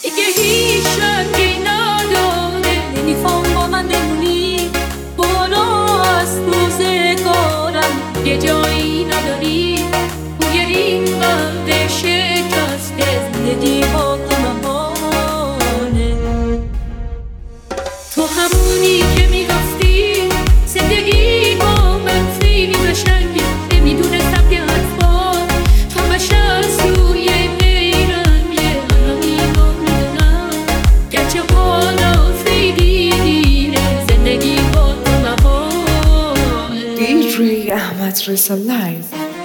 دیگه هیچ رنگی نداره، نمیخوام با من بمونی. برو از روزگارم، یه جایی نداری توی این قلب شکسته. زندگی با تو محاله. تو همونی که میگفتی زندگی با من خیلی قشنگه. نمیدونستم که حرفا تو بشر سوی نیرنگه. الان اینو میدونم گرچه حالا خیلی دیره، زندگی با تو محاله. DJ Ahmad Reza Live.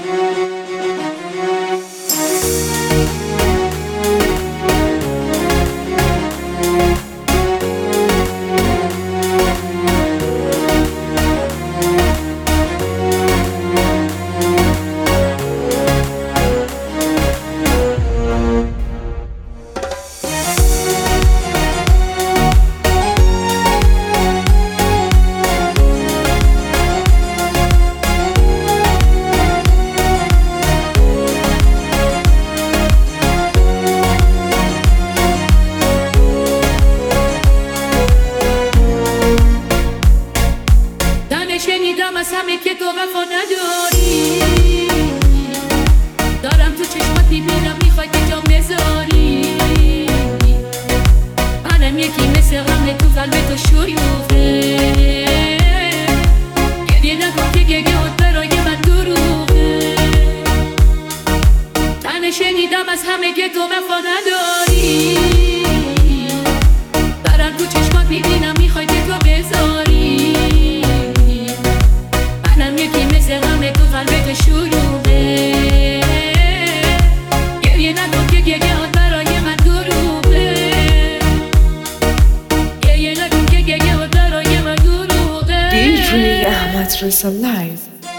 شنیدم از همه که تو وفا نداری، دارم تو چشمات میبینم میخوای که جام بذاری. منم یکی مثل غم تو قلب تو شیوفه. گریه نکن که گریه‌ات برای من دروغه. من شنیدم از همه که تو وفا نداری، دارم تو چشمات میبینم میخوای که تو بذاری. مثل غم تو قلبت شلوغه. گریه نکن که گریه‌ات برای من دروغه. گریه نکن که گریه‌ات برای من دروغه. DJ Ahmad Reza Live.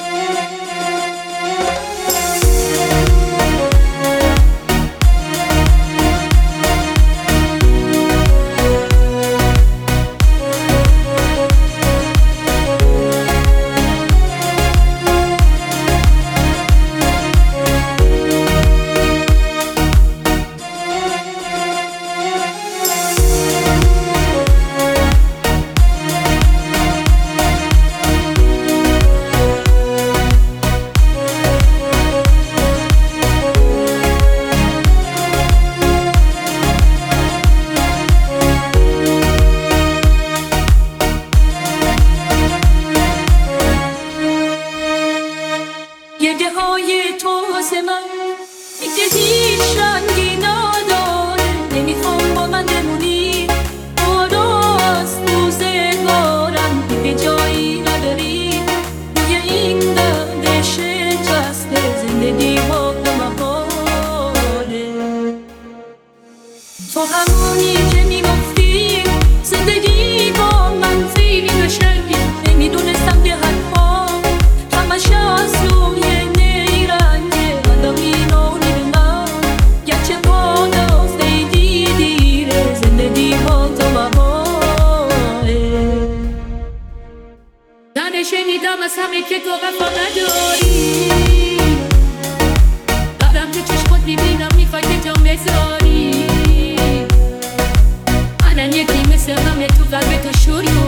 گرده های تو واسه من دیگه هیچ رنگی نداره، نمیخوام با من بمونی. برو از روزگارم، دیگه جایی نداری توی این قلب شکسته. زندگی با تو محاله. تو همونی که میگفتی زندگی با من خیلی قشنگه. نمیدونستم که حرفا همش از روی نیرنگه. الان اینو میدونم گرچه حالا خیلی دیره، زندگی با تو محاله. من شنیدم از همه که تو وفا نداری، دارم تو چشمات میبینم میخوای که جام بذاری. منم یکی مثل غم تو قلب تو شروع